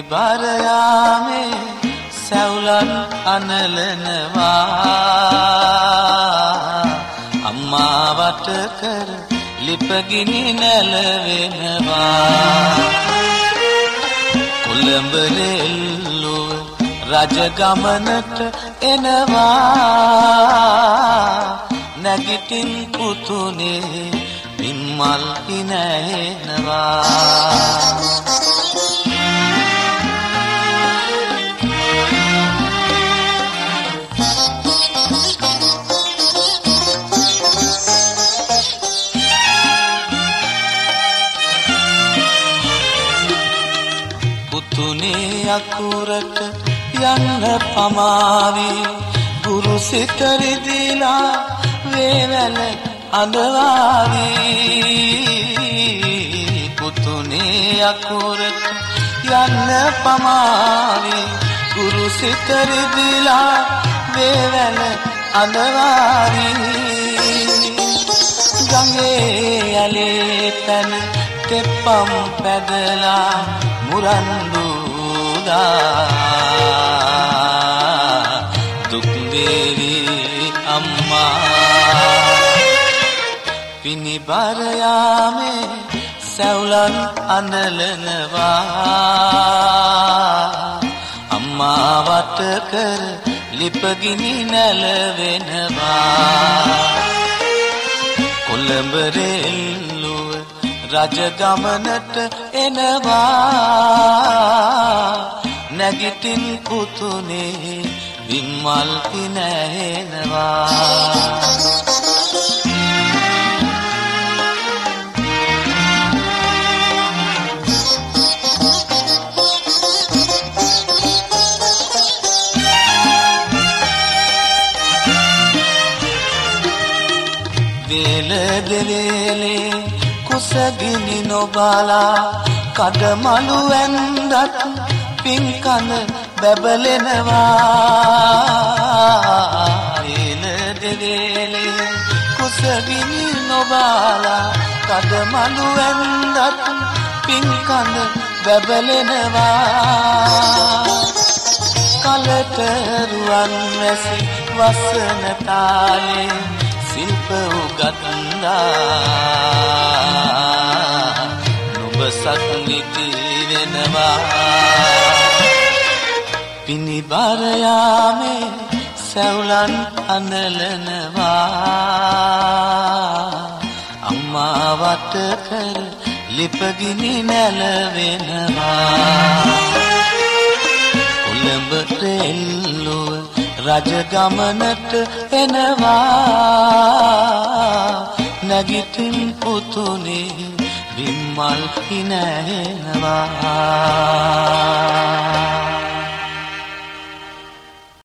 පිනිබර යාමේ සැවුලන් අනලනවා අම්මා වට කර ලිපගිනි නැලවෙනවා කොළඹ රෙල්ලුව රජගමනට එනවා නැගිටින් පුතුනේ විම්මල් හිනැහෙනවා පුතුනේ අකුරට යන්න පමාවි ගුරු සිත රිදිලා වේවැල අඳවාවි පුතුනේ අකුරට යන්න පමාවි ගුරු සිත රිදිලා වේවැල අඳවාවි ගඟේ යලේ පැන තෙප්පම් පැදලා මුරන්දුදා දුක් වේවි අම්මා පිනිබර යාමේ සැවුලන් අනලනවා අම්මා වට කර ලිපගිනි නැලවෙනවා කොළඹ රෙල්ලුව රජගමනට එනවා නැගිටින් පුතුනේ විම්මල් හිනැහෙනවා වේල දෙවේලේ කුසගිනි නොබලා කඩමලු ඇන්දත් පින්කන බැබලෙනවා වේල දෙවේලේ කුසගිනි නොබලා කඩමලු ඇන්දත් පින්කන බැබලෙනවා කලට රුවන් වැසි වසන තාලේ සිල්ප උගත්ලා නුඹ සක්නිති වෙනවා පිනිබර යාමේ සැවුලන් අනලනවා අම්මා වට කර ලිපගිනි නැලවෙනවා කොළඹ රෙල්ලුව රජගමනට එනවා නැගිටින් පුතුනේ විම්මල් හිනැහෙනවා